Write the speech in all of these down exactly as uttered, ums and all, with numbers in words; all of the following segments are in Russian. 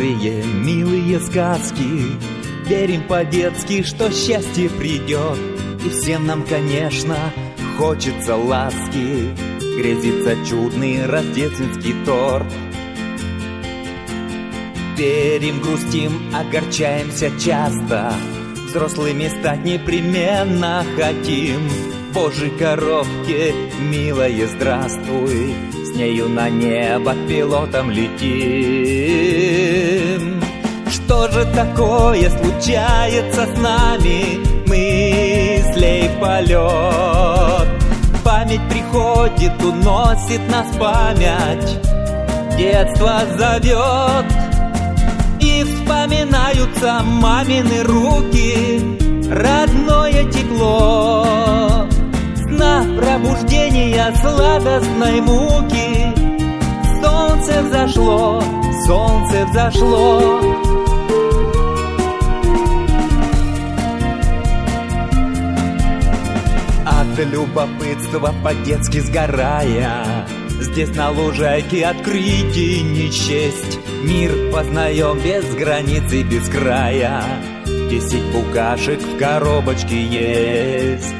добрые, милые сказки. Верим по-детски, что счастье придет, и всем нам, конечно, хочется ласки. Грезится чудный рождественский торт. Верим, грустим, огорчаемся часто, взрослыми стать непременно хотим. Божьей коровке, милая, здравствуй, с нею на небо пилотом летим. Что же такое случается с нами? Мыслей полет. Память приходит, уносит нас память, детство зовет. И вспоминаются мамины руки, родное тепло. Сна пробуждения сладостной муки. Солнце взошло, солнце взошло. От любопытства по-детски сгорая, здесь на лужайке открытий не счесть. Мир познаем без границ и без края. Десять букашек в коробочке есть.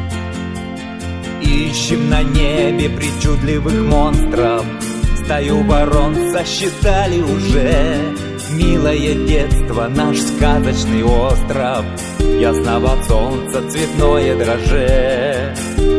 Ищем на небе причудливых монстров, стаю ворон сосчитали уже. Милое детство, наш сказочный остров, ясного солнца цветное дроже.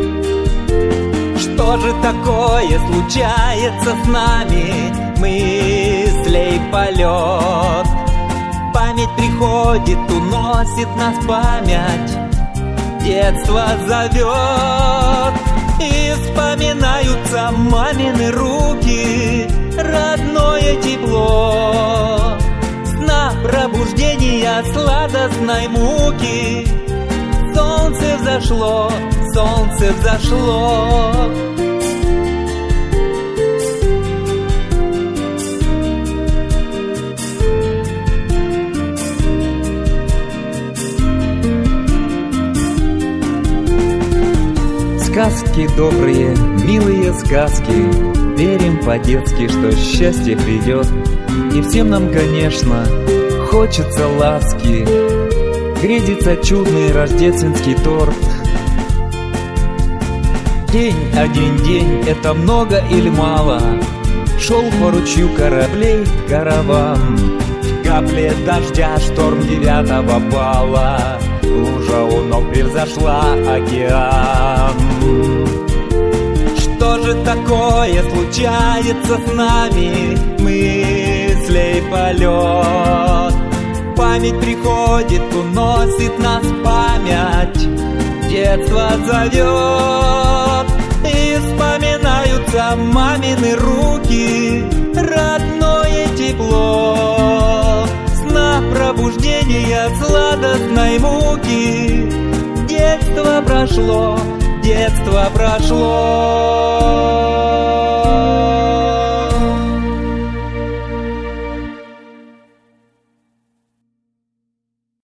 Что же такое случается с нами? Мыслей полет. Память приходит, уносит нас память, детство зовет. И вспоминаются мамины руки, родное тепло. Сна пробуждения сладостной муки. Солнце взошло, солнце взошло. Сказки добрые, милые сказки. Верим по-детски, что счастье придет, и всем нам, конечно, хочется ласки. Грезится чудный рождественский торт. День, один день, это много или мало? Шел по ручью кораблей караван. В капле дождя шторм девятого балла. Лужа у ног превзошла океан. Что же такое случается с нами? Мыслей полет. Память приходит, уносит нас память, детство зовет. И вспоминаются мамины руки, родное тепло. Сна пробуждения сладостной муки. Детство прошло, детство прошло.